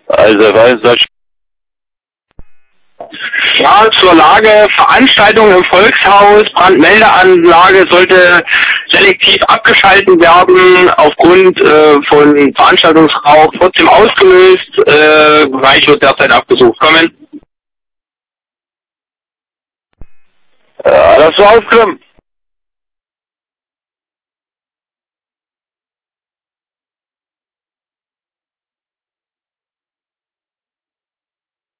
Also, Ja, zur Lage, Veranstaltung im Volkshaus, Brandmeldeanlage sollte selektiv abgeschalten werden, aufgrund von Veranstaltungsrauch trotzdem ausgelöst, Bereich wird derzeit abgesucht. Kommen. Ja, das war aufgenommen.